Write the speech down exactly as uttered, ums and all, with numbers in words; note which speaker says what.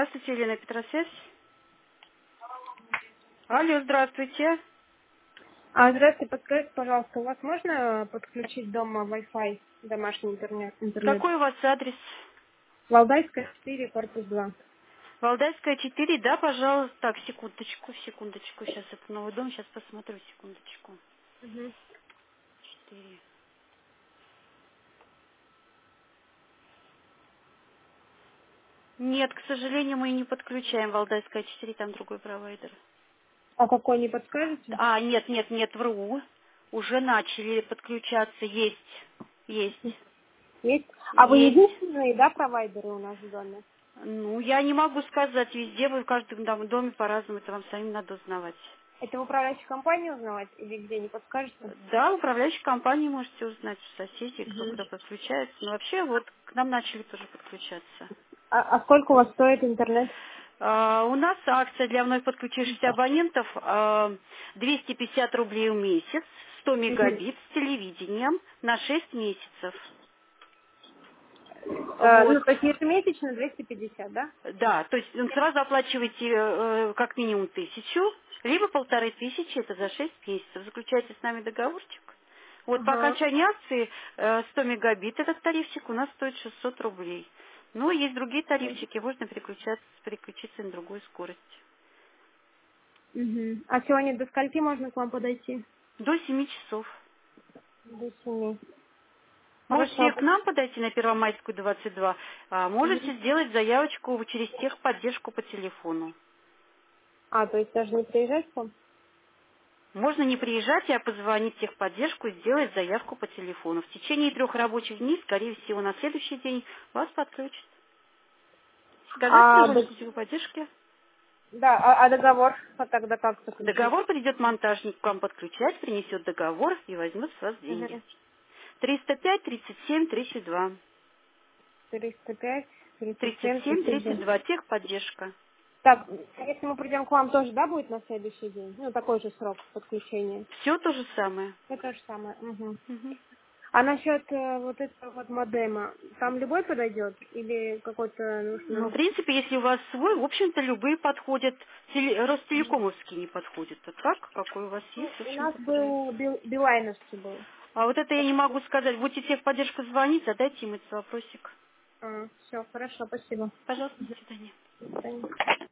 Speaker 1: Здравствуйте, Елена, Петросвязь. Алло, здравствуйте.
Speaker 2: А, здравствуйте, подскажите, пожалуйста, у вас можно подключить дома Wi-Fi, домашний интернет? интернет?
Speaker 1: Какой у вас адрес?
Speaker 2: Валдайская, четыре, корпус два.
Speaker 1: Валдайская, четыре, да, пожалуйста. Так, секундочку, секундочку. Сейчас это новый дом, сейчас посмотрю, секундочку.
Speaker 2: Мгм.
Speaker 1: четыре. Нет, к сожалению, мы не подключаем Валдайская, четыре, там другой провайдер.
Speaker 2: А какой не подскажете?
Speaker 1: А, нет, нет, нет, вру. Уже начали подключаться. Есть, есть,
Speaker 2: Есть? А вы
Speaker 1: есть.
Speaker 2: единственные, да, провайдеры у нас в доме?
Speaker 1: Ну, я не могу сказать везде, вы в каждом дом- доме по-разному, это вам самим надо узнавать.
Speaker 2: Это в управляющей компании узнавать или где, не подскажете?
Speaker 1: Да, в управляющей компании можете узнать у соседей, кто
Speaker 2: Мгм.
Speaker 1: куда подключается. Но вообще вот к нам начали тоже подключаться.
Speaker 2: А, а сколько у вас стоит интернет?
Speaker 1: А, у нас акция для вновь подключившихся абонентов а, двести пятьдесят рублей в месяц, сто
Speaker 2: Мгм.
Speaker 1: мегабит с телевидением на шесть месяцев.
Speaker 2: Э, ну,
Speaker 1: Вот.
Speaker 2: то есть ежемесячно двести пятьдесят, да?
Speaker 1: Да, то есть ну, сразу оплачиваете э, как минимум тысячу, либо полторы тысячи, это за шесть месяцев. Заключаете с нами договорчик. Вот по
Speaker 2: Ага.
Speaker 1: окончании акции э, сто мегабит, этот тарифчик у нас стоит шестьсот рублей. Но есть другие тарифчики, можно переключаться, переключиться на другую скорость.
Speaker 2: Мгм. А сегодня до скольки можно к вам подойти?
Speaker 1: До семи часов.
Speaker 2: До семи. Хорошо.
Speaker 1: Можете к нам подойти на Первомайскую двадцать два, а можете
Speaker 2: Мгм.
Speaker 1: сделать заявочку через техподдержку по телефону.
Speaker 2: А, то есть даже не приезжать к вам?
Speaker 1: Можно не приезжать, а позвонить в техподдержку и сделать заявку по телефону. В течение трех рабочих дней, скорее всего, на следующий день вас подключат. Сказать
Speaker 2: А,
Speaker 1: нужно
Speaker 2: д-
Speaker 1: службе поддержки.
Speaker 2: да, а, а договор а тогда как заключить?
Speaker 1: Договор придет монтажник к вам подключать, принесет договор и возьмет с вас деньги.
Speaker 2: Угу.
Speaker 1: триста пять тридцать семь тридцать два.
Speaker 2: триста пять, тридцать
Speaker 1: тридцать
Speaker 2: семь,
Speaker 1: семь
Speaker 2: тридцать два.
Speaker 1: тридцать два. Техподдержка.
Speaker 2: Так, а если мы придем к вам, тоже, да, будет на следующий день? Ну, такой же срок подключения.
Speaker 1: Все то же самое.
Speaker 2: Это то же самое. Угу.
Speaker 1: Мгм.
Speaker 2: А насчет э, вот этого вот модема, там любой подойдет или какой-то
Speaker 1: Ну,
Speaker 2: нужно?
Speaker 1: в принципе, если у вас свой, в общем-то, любые подходят. Теле-
Speaker 2: Мгм.
Speaker 1: Ростелекомовский не подходит. А так, какой у вас
Speaker 2: Ну,
Speaker 1: есть, в
Speaker 2: у нас
Speaker 1: общем-то, пожалуйста.
Speaker 2: был бил, билайновский был.
Speaker 1: А вот это я не могу сказать. Будете в техподдержку звонить, задайте им этот вопросик.
Speaker 2: А, все, хорошо, спасибо.
Speaker 1: Пожалуйста, до свидания.
Speaker 2: До свидания.